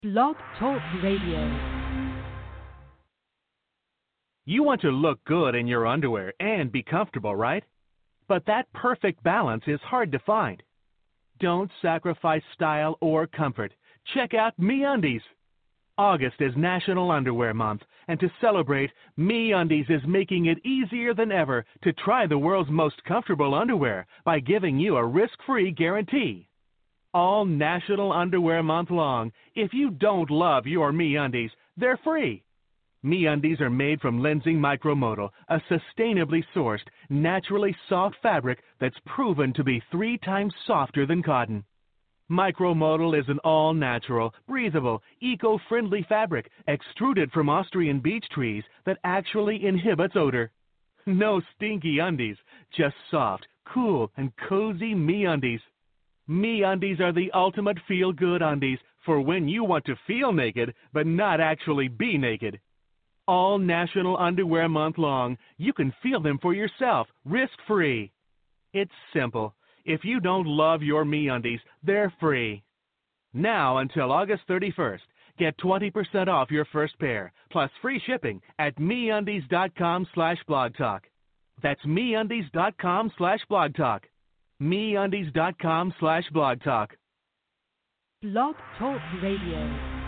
Blog Talk Radio. You want to look good in your underwear and be comfortable, right? But that perfect balance is hard to find. Don't sacrifice style or comfort. Check out MeUndies. August is National Underwear Month, and to celebrate, MeUndies is making it easier than ever to try the world's most comfortable underwear by giving you a risk-free guarantee. All National Underwear Month long, if you don't love your MeUndies, they're free. MeUndies are made from Lenzing Micromodal, a sustainably sourced, naturally soft fabric that's proven to be 3 times softer than cotton. Micromodal is an all-natural, breathable, eco-friendly fabric extruded from Austrian beech trees that actually inhibits odor. No stinky undies, just soft, cool, and cozy MeUndies. MeUndies are the ultimate feel-good undies for when you want to feel naked but not actually be naked. All National Underwear Month long, you can feel them for yourself, risk-free. It's simple. If you don't love your MeUndies, they're free. Now until August 31st, get 20% off your first pair, plus free shipping at MeUndies.com/blogtalk. That's MeUndies.com/blogtalk. MeUndies.com/blogtalk. Blog Talk Radio.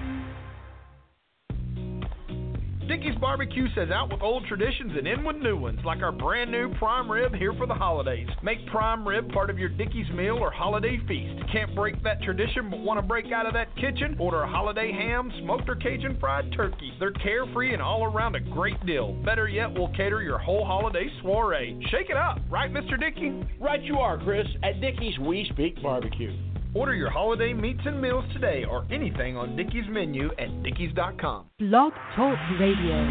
Dickey's Barbecue says out with old traditions and in with new ones, like our brand new prime rib here for the holidays. Make prime rib part of your Dickey's meal or holiday feast. Can't break that tradition but want to break out of that kitchen? Order a holiday ham, smoked or Cajun fried turkey. They're carefree and all around a great deal. Better yet, we'll cater your whole holiday soiree. Shake it up, right, Mr. Dickey? Right you are, Chris. At Dickey's, we speak barbecue. Order your holiday meats and meals today or anything on Dickey's menu at dickeys.com. Blog Talk Radio.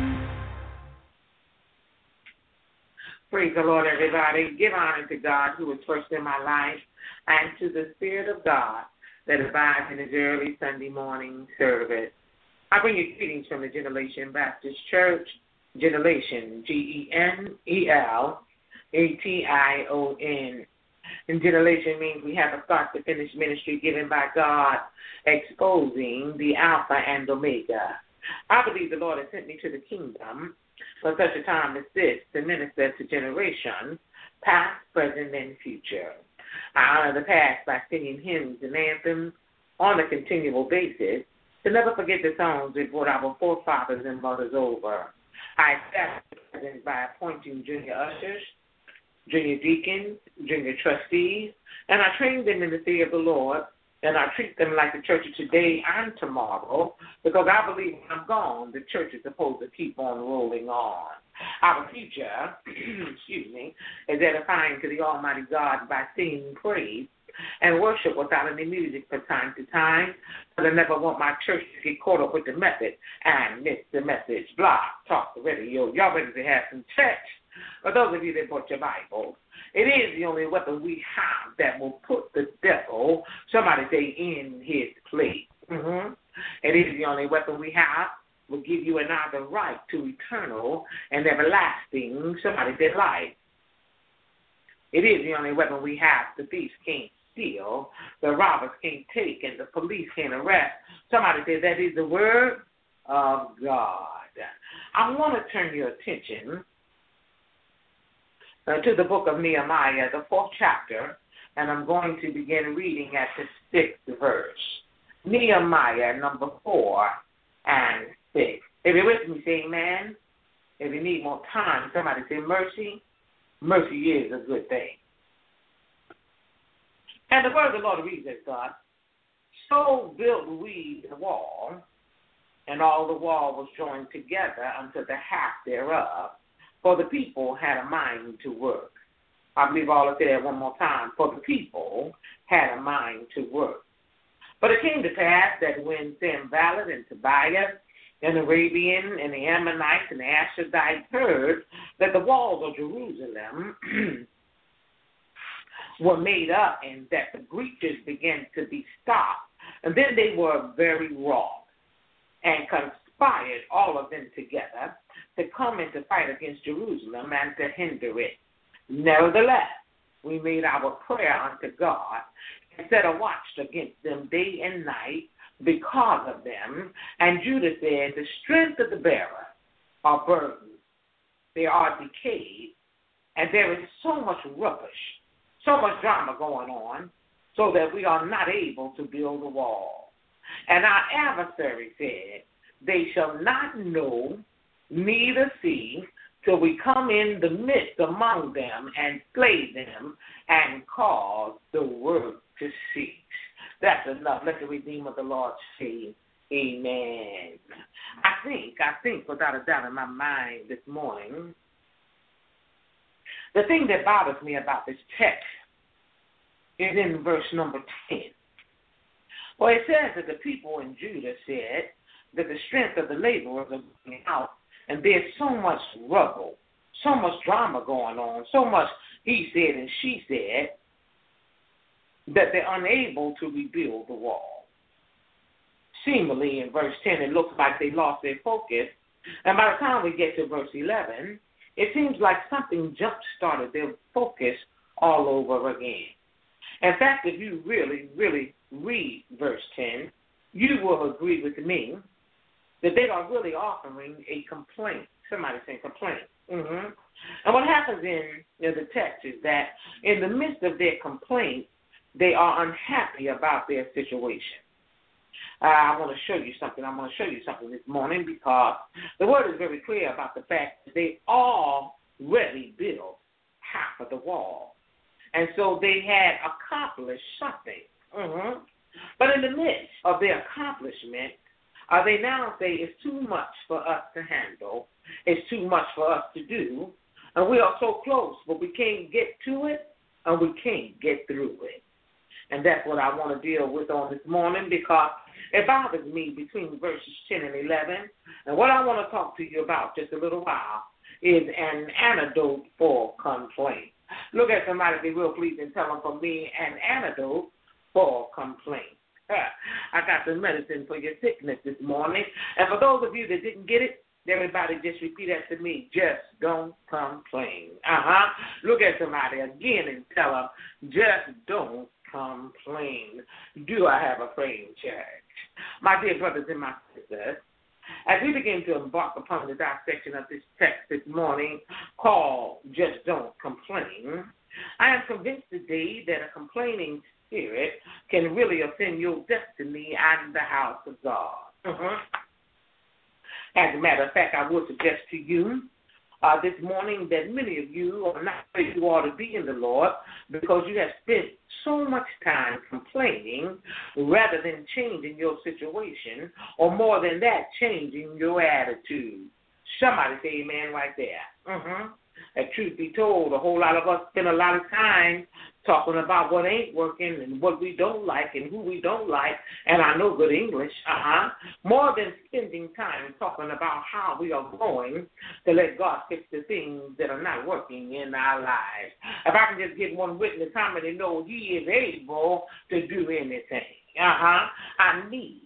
Praise the Lord, everybody. Give honor to God who is first in my life and to the Spirit of God that abides in his early Sunday morning service. I bring you greetings from the Generation Baptist Church, Generation, Generation. And generation means we have a start-to-finish ministry given by God, exposing the Alpha and Omega. I believe the Lord has sent me to the kingdom for such a time as this to minister to generations, past, present, and future. I honor the past by singing hymns and anthems on a continual basis to never forget the songs that brought our forefathers and mothers over. I establish the present by appointing junior ushers, junior deacons, junior trustees, and I train them in the fear of the Lord, and I treat them like the church of today and tomorrow, because I believe when I'm gone, the church is supposed to keep on rolling on. Our future, is edifying to the Almighty God by singing praise and worship without any music from time to time, but I never want my church to get caught up with the method and miss the message. Blog, talk, the radio. Y'all ready to have some church? For those of you that bought your Bible, it is the only weapon we have that will put the devil, somebody say, in his place. It is the only weapon we have will give you another right to eternal and everlasting, somebody say, life. It is the only weapon we have. The thieves can't steal, the robbers can't take, and the police can't arrest. Somebody say, that is the word of God. I want to turn your attention to the book of Nehemiah, the 4th chapter, and I'm going to begin reading at the 6th verse. Nehemiah, number 4 and 6. If you're with me, say amen. If you need more time, somebody say mercy. Mercy is a good thing. And the word of the Lord reads as God, so built we the wall, and all the wall was joined together unto the half thereof, for the people had a mind to work. I believe all of that one more time. For the people had a mind to work. But it came to pass that when Sanballat and Tobiah and the Arabian and the Ammonites and the Ashdodites heard that the walls of Jerusalem were made up and that the breaches began to be stopped, and then they were very wroth and conspired, all of them together, to come and to fight against Jerusalem and to hinder it. Nevertheless, we made our prayer unto God and set a watch against them day and night because of them. And Judah said, the strength of the bearer are burdened, they are decayed, and there is so much rubbish, so much drama going on, so that we are not able to build a wall. And our adversary said, they shall not know, neither see, till we come in the midst among them and slay them and cause the work to cease. That's enough. Let the Redeemer of the Lord say, amen. I think, without a doubt in my mind this morning, the thing that bothers me about this text is in verse number 10. Well, it says that the people in Judah said that the strength of the laborers are going out, and there's so much rubble, so much drama going on, so much he said and she said, that they're unable to rebuild the wall. Seemingly, in verse 10, it looks like they lost their focus, and by the time we get to verse 11, it seems like something jump-started their focus all over again. In fact, if you really, really read verse 10, you will agree with me that they are really offering a complaint. Somebody say complaint. Mm-hmm. And what happens in the text is that in the midst of their complaint, they are unhappy about their situation. I want to show you something. I'm going to show you something this morning because the word is very clear about the fact that they already built half of the wall. And so they had accomplished something. Mm-hmm. But in the midst of their accomplishment, they now say it's too much for us to handle. It's too much for us to do. And we are so close, but we can't get to it and we can't get through it. And that's what I want to deal with on this morning because it bothers me between verses 10 and 11. And what I want to talk to you about just a little while is an antidote for complaint. Look at somebody, be real pleased, and tell them from me an antidote for complaint. I got the medicine for your sickness this morning. And for those of you that didn't get it, everybody just repeat after me. Just don't complain. Look at somebody again and tell them, just don't complain. Do I have a praying church? My dear brothers and my sisters, as we begin to embark upon the dissection of this text this morning called Just Don't Complain, I am convinced today that a complaining spirit can really offend your destiny and the house of God. As a matter of fact, I would suggest to you this morning that many of you are not where you ought to be in the Lord because you have spent so much time complaining rather than changing your situation, or more than that, changing your attitude. Somebody say amen right there. And truth be told, a whole lot of us spend a lot of time talking about what ain't working and what we don't like and who we don't like, and I know good English, more than spending time talking about how we are going to let God fix the things that are not working in our lives. If I can just get one witness, how many know He is able to do anything? I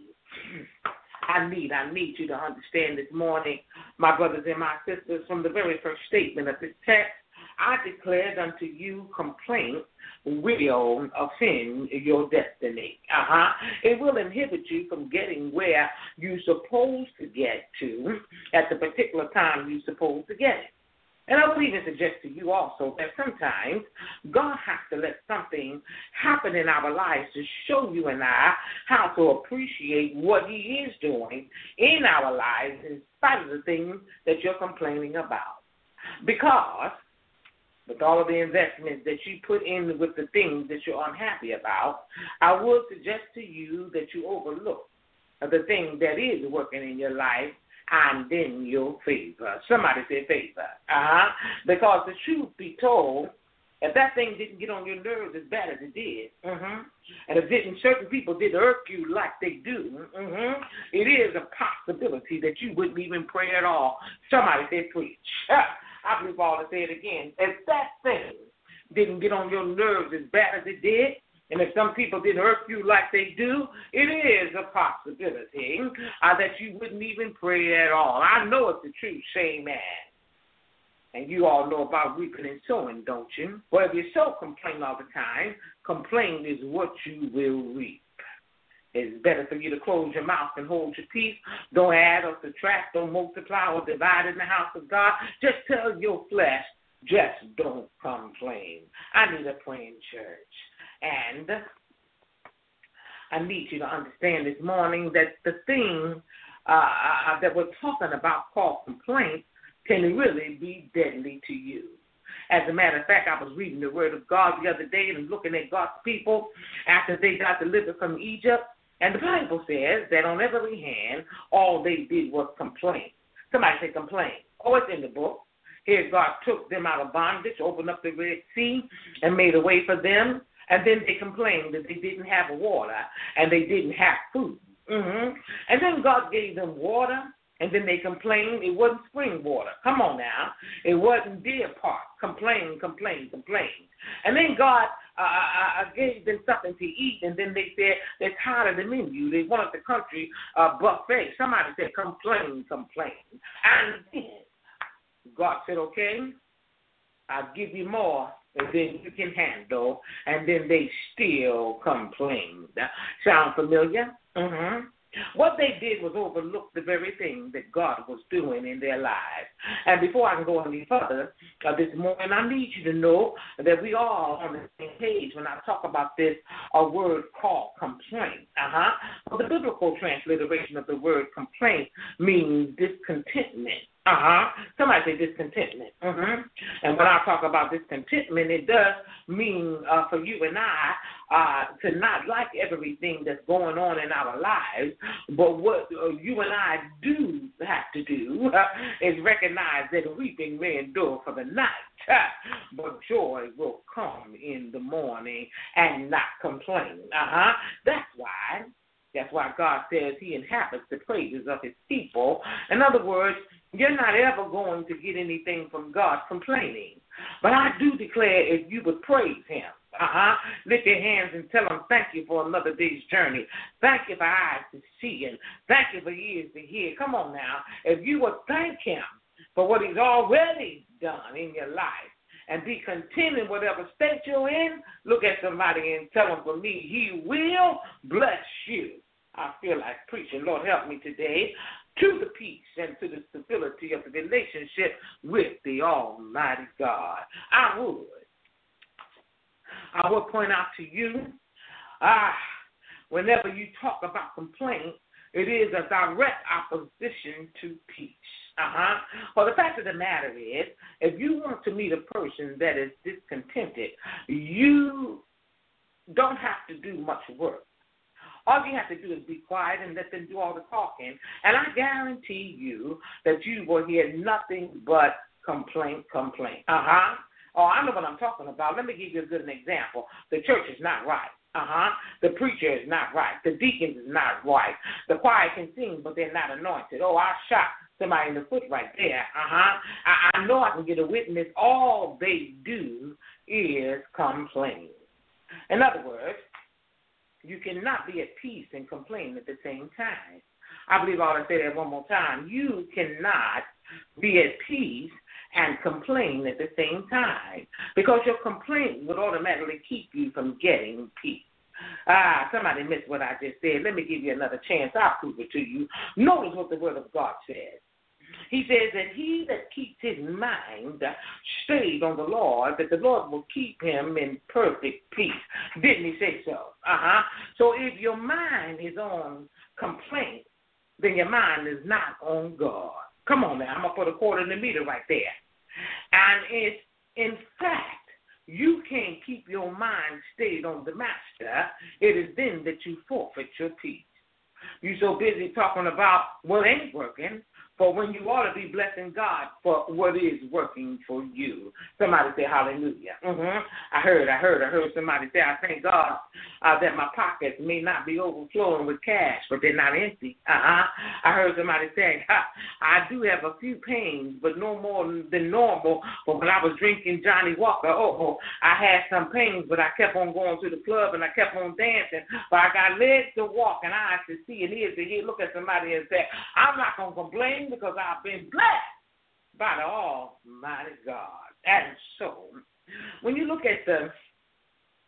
need you to understand this morning, my brothers and my sisters, from the very first statement of this text, I declared unto you complaint will offend your destiny. It will inhibit you from getting where you're supposed to get to at the particular time you're supposed to get it. And I would even suggest to you also that sometimes God has to let something happen in our lives to show you and I how to appreciate what He is doing in our lives in spite of the things that you're complaining about. Because with all of the investments that you put in with the things that you're unhappy about, I would suggest to you that you overlook the thing that is working in your life and in your favor. Somebody say favor. Because the truth be told, if that thing didn't get on your nerves as bad as it did, and if certain people didn't irk you like they do, it is a possibility that you wouldn't even pray at all. Somebody say preach. I believe all to say it again. If that thing didn't get on your nerves as bad as it did, and if some people didn't irk you like they do, it is a possibility that you wouldn't even pray at all. I know it's the truth, say amen. And you all know about reaping and sowing, don't you? Well, if you sow complain all the time, complain is what you will reap. It's better for you to close your mouth and hold your peace. Don't add or subtract, don't multiply or divide in the house of God. Just tell your flesh, just don't complain. I need a praying church. And I need you to understand this morning that the thing that we're talking about called complaint can really be deadly to you. As a matter of fact, I was reading the Word of God the other day and looking at God's people after they got delivered from Egypt. And the Bible says that on every hand, all they did was complain. Somebody say complain. Oh, it's in the book. Here God took them out of bondage, opened up the Red Sea, and made a way for them. And then they complained that they didn't have water and they didn't have food. And then God gave them water, and then they complained it wasn't spring water. Come on now. It wasn't Deer Park. Complain. And then God gave them something to eat, and then they said they're tired of the menu. They wanted the country buffet. Somebody said complain. And then God said, okay, I'll give you more than you can handle, and then they still complained. Sound familiar? What they did was overlook the very thing that God was doing in their lives. And before I can go any further this morning, I need you to know that we are on the same page when I talk about this word called complaint. Well, the biblical transliteration of the word complaint means discontentment. Somebody say discontentment. And when I talk about discontentment, it does mean for you and I to not like everything that's going on in our lives, but what you and I do have to do is recognize that weeping may endure for the night, but joy will come in the morning, and not complain. That's why God says he inhabits the praises of his people. In other words, you're not ever going to get anything from God complaining. But I do declare if you would praise him, lift your hands and tell him thank you for another day's journey. Thank you for eyes to see, and thank you for ears to hear. Come on now. If you would thank him for what he's already done in your life, and be content in whatever state you're in, look at somebody and tell them, for me, he will bless you. I feel like preaching. Lord, help me today to the peace and to the stability of the relationship with the Almighty God. I would point out to you, whenever you talk about complaint, it is a direct opposition to peace. Well, the fact of the matter is, if you want to meet a person that is discontented, you don't have to do much work. All you have to do is be quiet and let them do all the talking, and I guarantee you that you will hear nothing but complaint. Oh, I know what I'm talking about. Let me give you a good example. The church is not right. The preacher is not right. The deacon is not right. The choir can sing, but they're not anointed. Oh, I shot somebody in the foot right there. I know I can get a witness. All they do is complain. In other words, you cannot be at peace and complain at the same time. I believe I ought to say that one more time. You cannot be at peace and complain at the same time, because your complaint would automatically keep you from getting peace. Somebody missed what I just said. Let me give you another chance. I'll prove it to you. Notice what the Word of God says. He says that he that keeps his mind stayed on the Lord, that the Lord will keep him in perfect peace. Didn't he say so? So if your mind is on complaint, then your mind is not on God. Come on now. I'm going to put a quarter in the meter right there. And it's, in fact, you can't keep your mind stayed on the master. It is then that you forfeit your peace. You're so busy talking about what ain't working, for when you ought to be blessing God for what is working for you. Somebody say hallelujah. I heard somebody say, I thank God that my pockets may not be overflowing with cash, but they're not empty. I heard somebody say, I do have a few pains, but no more than normal. But when I was drinking Johnny Walker, I had some pains, but I kept on going to the club and I kept on dancing. But I got legs to walk and eyes to see and ears to hear. Look at somebody and say, I'm not going to complain, because I've been blessed by the Almighty God. And so, when you look at the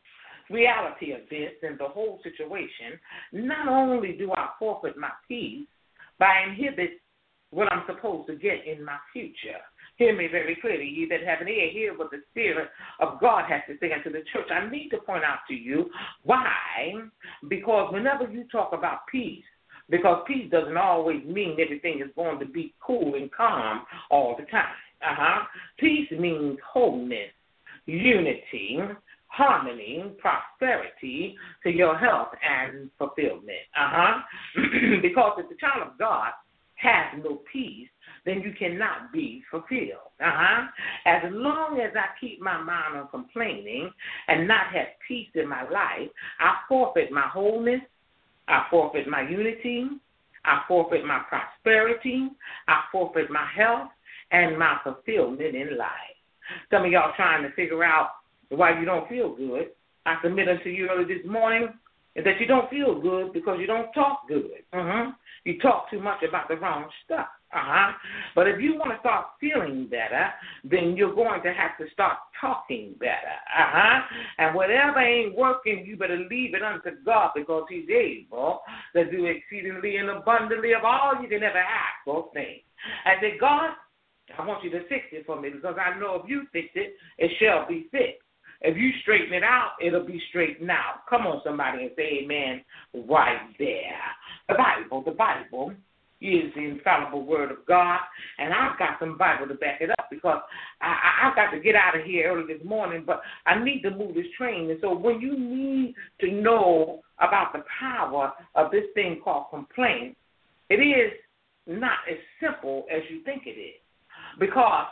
reality of this and the whole situation, not only do I forfeit my peace, but I inhibit what I'm supposed to get in my future. Hear me very clearly. Ye that have an ear, hear what the Spirit of God has to say unto the church. I need to point out to you why. Because whenever you talk about peace, because peace doesn't always mean everything is going to be cool and calm all the time. Peace means wholeness, unity, harmony, prosperity to your health and fulfillment. Because if the child of God has no peace, then you cannot be fulfilled. As long as I keep my mind on complaining and not have peace in my life, I forfeit my wholeness, I forfeit my unity, I forfeit my prosperity, I forfeit my health and my fulfillment in life. Some of y'all trying to figure out why you don't feel good. I submit unto you early this morning that you don't feel good because you don't talk good. You talk too much about the wrong stuff. But if you want to start feeling better, then you're going to have to start talking better. And whatever ain't working, you better leave it unto God, because he's able to do exceedingly and abundantly of all you can ever ask or think. I say, God, I want you to fix it for me, because I know if you fix it, it shall be fixed. If you straighten it out, it'll be straightened out. Come on, somebody, and say amen right there. The Bible is the infallible word of God, and I've got some Bible to back it up, because I've got to get out of here early this morning, but I need to move this train. And so when you need to know about the power of this thing called complaint, it is not as simple as you think it is, because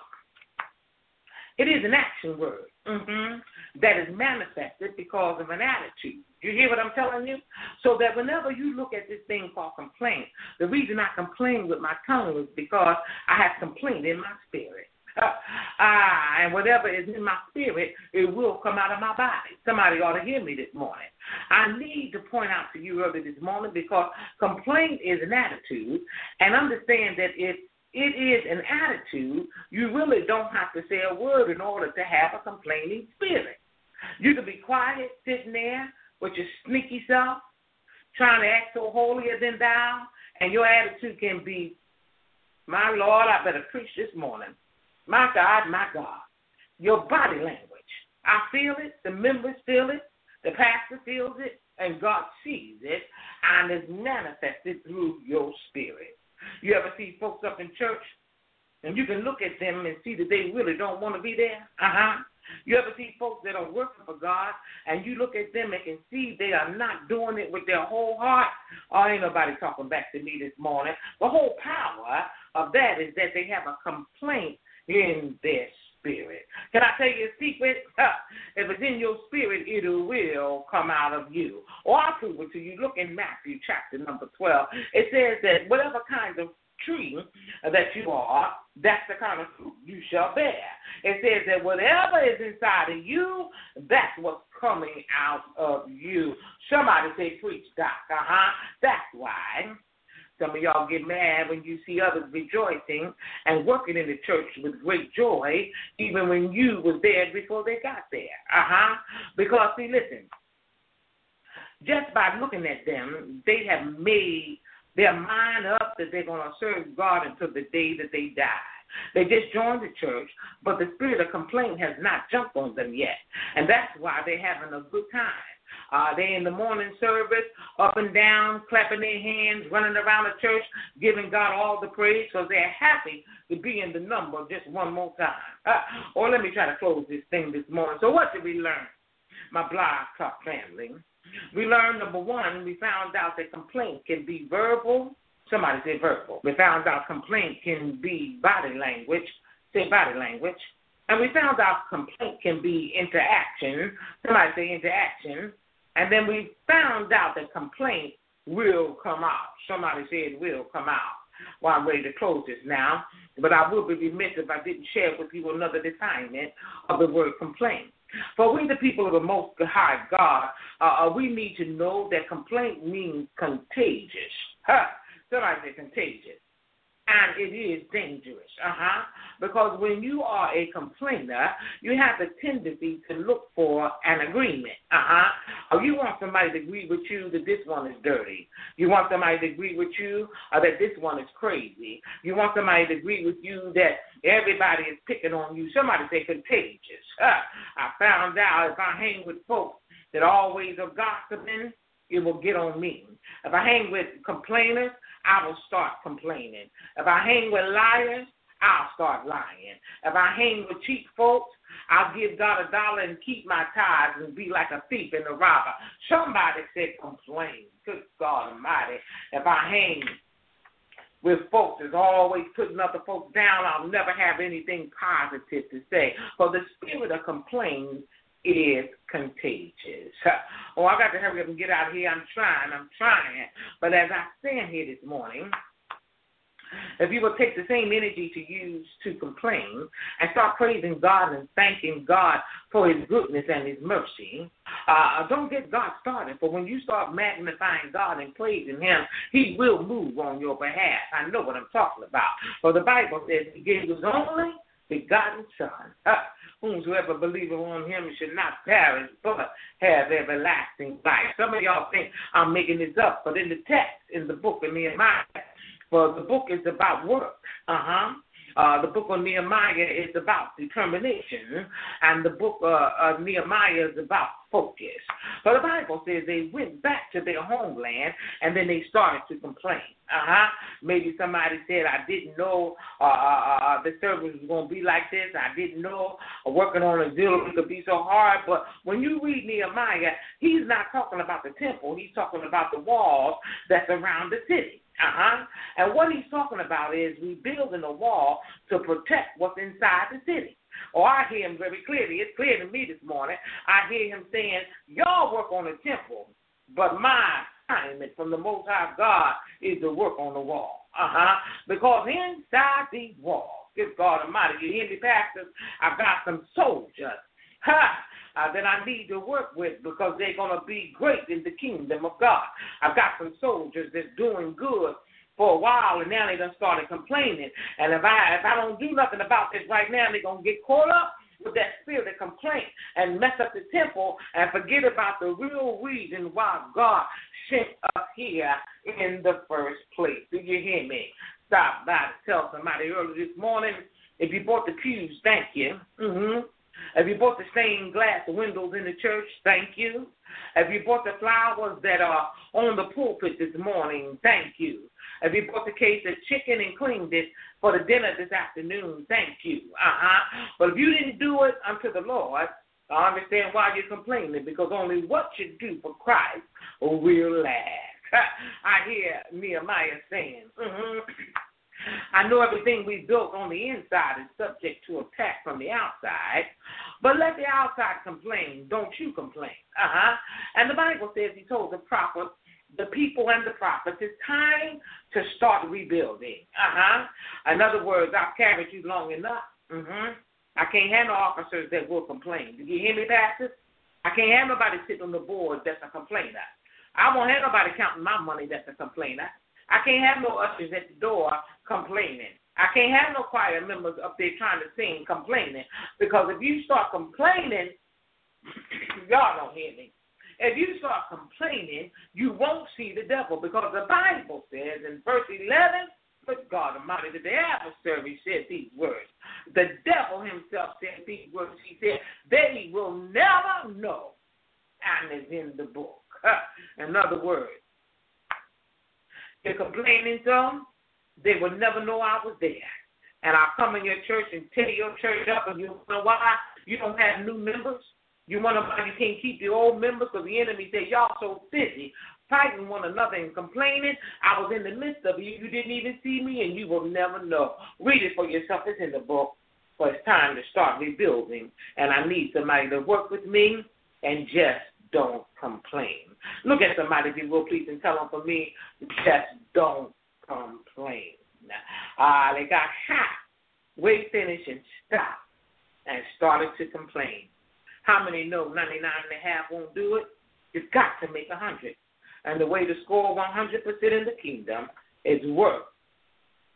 it is an action word that is manifested because of an attitude. You hear what I'm telling you? So that whenever you look at this thing called complaint, the reason I complain with my tongue is because I have complaint in my spirit. And whatever is in my spirit, it will come out of my body. Somebody ought to hear me this morning. I need to point out to you early this morning, because complaint is an attitude, and understand that if it is an attitude, you really don't have to say a word in order to have a complaining spirit. You can be quiet, sitting there with your sneaky self, trying to act so holier than thou, and your attitude can be, my Lord, I better preach this morning. My God. Your body language. I feel it, the members feel it, the pastor feels it, and God sees it, and it's manifested through your spirit. You ever see folks up in church, and you can look at them and see that they really don't want to be there? You ever see folks that are working for God, and you look at them and can see they are not doing it with their whole heart? Oh, ain't nobody talking back to me this morning. The whole power of that is that they have a complaint in their spirit. Can I tell you a secret? If it's in your spirit, it will come out of you. Or I'll prove it to you. Look in Matthew chapter number 12. It says that whatever kind of tree that you are, that's the kind of fruit you shall bear. It says that whatever is inside of you, that's what's coming out of you. Somebody say, preach, Doc. That's why some of y'all get mad when you see others rejoicing and working in the church with great joy, even when you was there before they got there. Because, see, listen, just by looking at them, they have made their mind up that they're going to serve God until the day that they die. They just joined the church, but the spirit of complaint has not jumped on them yet. And that's why they're having a good time. They in the morning service, up and down, clapping their hands, running around the church, giving God all the praise, because they're happy to be in the number just one more time. Or let me try to close this thing this morning. So what did we learn, my Blog Talk family? We learned, number one, we found out that complaint can be verbal. Somebody say verbal. We found out complaint can be body language. Say body language. And we found out complaint can be interaction. Somebody say interaction. And then we found out that complaint will come out. Somebody say it will come out. Well, I'm ready to close this now. But I would be remiss if I didn't share with you another assignment of the word complaint. For we, the people of the Most High God, we need to know that complaint means contagious. Somebody say contagious. And it is dangerous, because when you are a complainer, you have the tendency to look for an agreement, Or you want somebody to agree with you that this one is dirty. You want somebody to agree with you that this one is crazy. You want somebody to agree with you that everybody is picking on you. Somebody say contagious. I found out if I hang with folks that always are gossiping, it will get on me. If I hang with complainers, I will start complaining. If I hang with liars, I'll start lying. If I hang with cheap folks, I'll give God $1 and keep my tithes and be like a thief and a robber. Somebody said complain. Good God Almighty. If I hang with folks that's always putting other folks down, I'll never have anything positive to say. For the spirit of complaint is contagious. Oh, I got to hurry up and get out of here. I'm trying. But as I stand here this morning, if you will take the same energy to use to complain and start praising God and thanking God for his goodness and his mercy, don't get God started. For when you start magnifying God and praising him, he will move on your behalf. I know what I'm talking about. For the Bible says he gave his only begotten Son. Whomsoever believeth on him should not perish, but have everlasting life. Some of y'all think I'm making this up, but in the text, in the book of Nehemiah, for the book is about work. The book of Nehemiah is about determination, and the book of Nehemiah is about focus. But the Bible says they went back to their homeland, and then they started to complain. Maybe somebody said, I didn't know the service was going to be like this. I didn't know working on a deal could be so hard. But when you read Nehemiah, he's not talking about the temple. He's talking about the walls that surround the city. And what he's talking about is rebuilding a wall to protect what's inside the city. I hear him very clearly. It's clear to me this morning. I hear him saying, y'all work on the temple, but my assignment from the Most High God is to work on the wall. Because inside these walls, good God Almighty, you hear me, pastors? I've got some soldiers. That I need to work with because they're going to be great in the kingdom of God. I've got some soldiers that's doing good for a while, and now they done started complaining. And if I don't do nothing about this right now, they're going to get caught up with that spirit of complaint and mess up the temple and forget about the real reason why God sent us here in the first place. Do you hear me? Stop by to tell somebody early this morning, if you bought the pews, thank you. If you bought the stained glass windows in the church, thank you. If you bought the flowers that are on the pulpit this morning, thank you. If you bought the case of chicken and cleaned it for the dinner this afternoon, thank you. But if you didn't do it unto the Lord, I understand why you're complaining, because only what you do for Christ will last. I hear Nehemiah saying, I know everything we built on the inside is subject to attack from the outside, but let the outside complain. Don't you complain. And the Bible says he told the prophet, the people and the prophets, it's time to start rebuilding. In other words, I've carried you long enough. I can't have no officers that will complain. Do you hear me, pastors? I can't have nobody sitting on the board that's a complainer. I won't have nobody counting my money that's a complainer. I can't have no ushers at the door complaining. I can't have no choir members up there trying to sing complaining, because if you start complaining, y'all don't hear me. If you start complaining, you won't see the devil, because the Bible says in verse 11, but God Almighty, that the adversary said these words. The devil himself said these words. He said, they will never know, and it's in the book. In other words, they're complaining some, they will never know I was there. And I'll come in your church and tear your church up, and you know why? You don't have new members. You wonder why you can't keep the old members, because the enemy said, y'all so busy fighting one another and complaining. I was in the midst of you. You didn't even see me, and you will never know. Read it for yourself. It's in the book. But it's time to start rebuilding, and I need somebody to work with me and just don't complain. Look at somebody, if you will, please, and tell them for me, just don't complain. They got hot, way finished, and stopped, and started to complain. How many know 99.5 won't do it? You've got to make 100. And the way to score 100% in the kingdom is work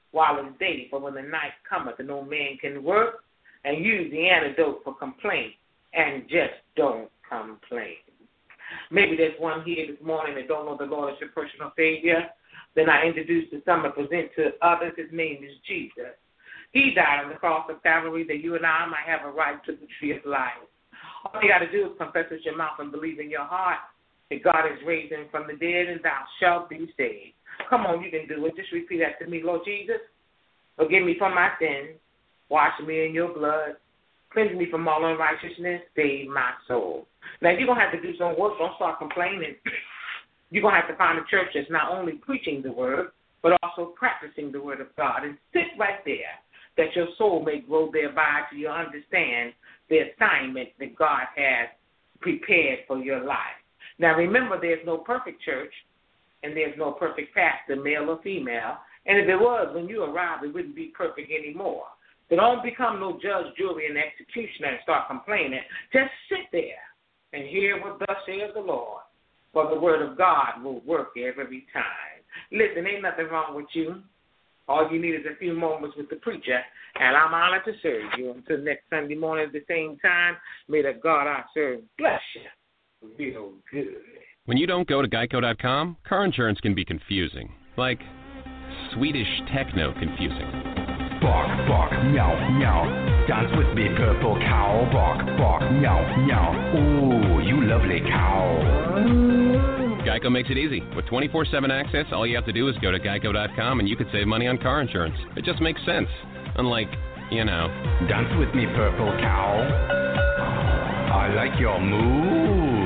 while it's day, for when the night cometh, and no man can work, and use the antidote for complaint, and just don't complain. Maybe there's one here this morning that don't know the Lord as your personal Savior. Then I introduce to some and present to others. His name is Jesus. He died on the cross of Calvary that you and I might have a right to the tree of life. All you got to do is confess with your mouth and believe in your heart that God is raised him from the dead, and thou shalt be saved. Come on, you can do it. Just repeat that to me. Lord Jesus, forgive me for my sins. Wash me in your blood. Cleanse me from all unrighteousness. Save my soul. Now, you're going to have to do some work. Don't start complaining. You're going to have to find a church that's not only preaching the word, but also practicing the word of God. And sit right there, that your soul may grow thereby till you understand the assignment that God has prepared for your life. Now, remember, there's no perfect church, and there's no perfect pastor, male or female. And if it was, when you arrive, it wouldn't be perfect anymore. So don't become no judge, jury, and executioner and start complaining. Just sit there and hear what thus says the Lord. For the word of God will work every time. Listen, ain't nothing wrong with you. All you need is a few moments with the preacher, and I'm honored to serve you. Until next Sunday morning at the same time, may the God I serve bless you real good. When you don't go to Geico.com, car insurance can be confusing. Like Swedish techno confusing. Bark, bark, meow, meow. Dance with me, purple cow. Bark, bark, meow, meow. Ooh, you lovely cow. Geico makes it easy. With 24/7 access, all you have to do is go to Geico.com and you could save money on car insurance. It just makes sense. Unlike, you know. Dance with me, purple cow. I like your move.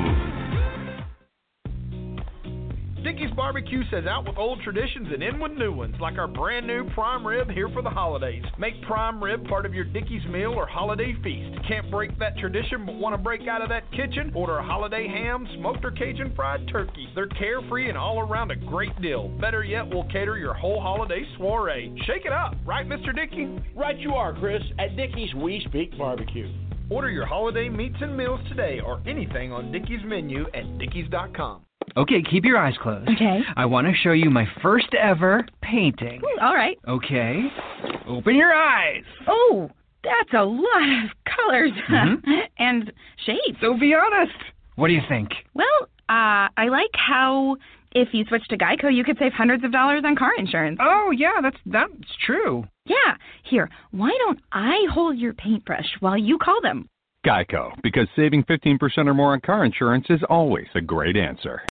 Dickey's Barbecue says out with old traditions and in with new ones, like our brand new prime rib here for the holidays. Make prime rib part of your Dickey's meal or holiday feast. Can't break that tradition but want to break out of that kitchen? Order a holiday ham, smoked or Cajun fried turkey. They're carefree and all around a great deal. Better yet, we'll cater your whole holiday soiree. Shake it up, right, Mr. Dickey? Right you are, Chris. At Dickey's, we speak barbecue. Order your holiday meats and meals today or anything on Dickey's menu at Dickeys.com. Okay, keep your eyes closed. Okay. I want to show you my first ever painting. All right. Okay. Open your eyes. Oh, that's a lot of colors and shapes. So be honest. What do you think? Well, I like how if you switch to Geico, you could save hundreds of dollars on car insurance. Oh, yeah, that's true. Yeah. Here, why don't I hold your paintbrush while you call them? Geico, because saving 15% or more on car insurance is always a great answer.